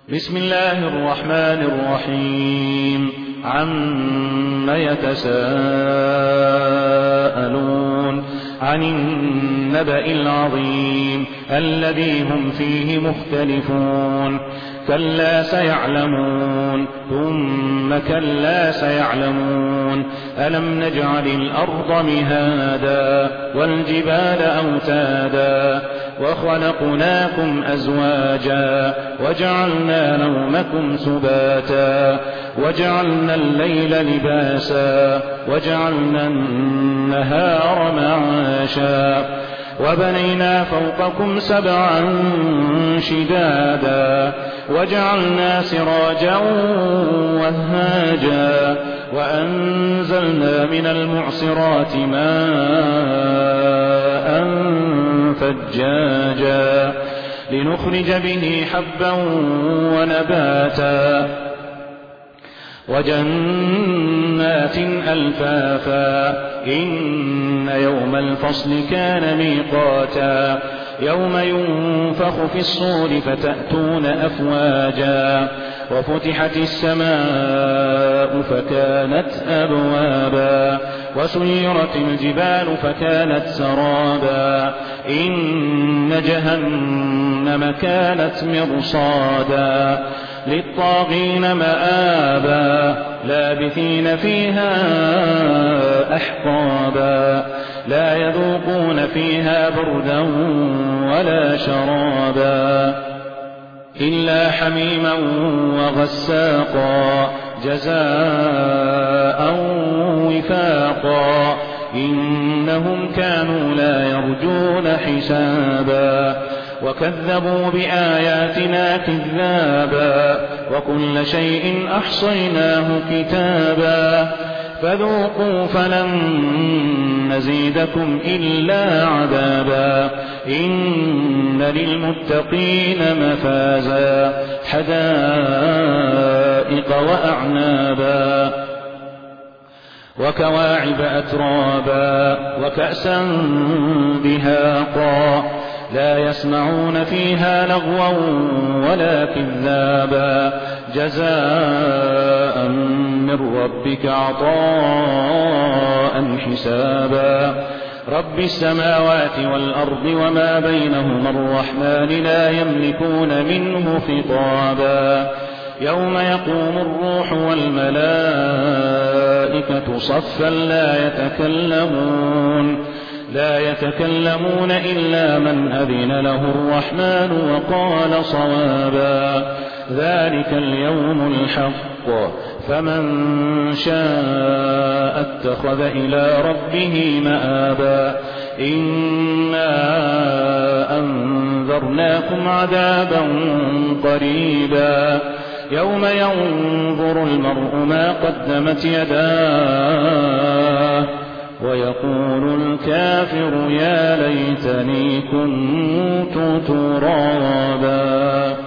بسم الله الرحمن الرحيم. عم يتساءلون عن النبأ العظيم الذي هم فيه مختلفون. كلا سيعلمون ثم كلا سيعلمون. ألم نجعل الأرض مهادا والجبال أوتادا وخلقناكم أزواجا وجعلنا نومكم سباتا وجعلنا الليل لباسا وجعلنا النهار معاشا وبنينا فوقكم سبعا شدادا وجعلنا سراجا وهاجا وأنزلنا من المعصرات ماء ثجاجا لنخرج به حبا ونباتا وجنات ألفافا. إن يوم الفصل كان ميقاتا يوم ينفخ في الصور فتأتون أفواجا وفتحت السماء فكانت أبوابا وسيرت الجبال فكانت سرابا. إن جهنم كانت مرصادا للطاغين مآبا لابثين فيها أحقابا لا يذوقون فيها بردا ولا شرابا إلا حميما وغساقا جزاء وفاقا. إنهم كانوا لا يرجون حسابا وكذبوا بآياتنا كذابا وكل شيء أحصيناه كتابا فذوقوا فلن نزيدكم إلا عذابا. إن للمتقين مفازا حدائق وأعنابا وكواعب أترابا وكأسا دهاقا لا يسمعون فيها لغوا ولا كذابا جزاء من ربك عطاء حسابا. رب السماوات والأرض وما بينهما الرحمن لا يملكون منه خطابا. يوم يقوم الروح والملائكة صفا لا يتكلمون إلا من أذن له الرحمن وقال صوابا. ذلك اليوم الحق فمن شاء اتخذ إلى ربه مآبا. إنا أنذرناكم عذابا قريبا يوم ينظر المرء ما قدمت يداه ويقول الكافر يا ليتني كنت ترابا.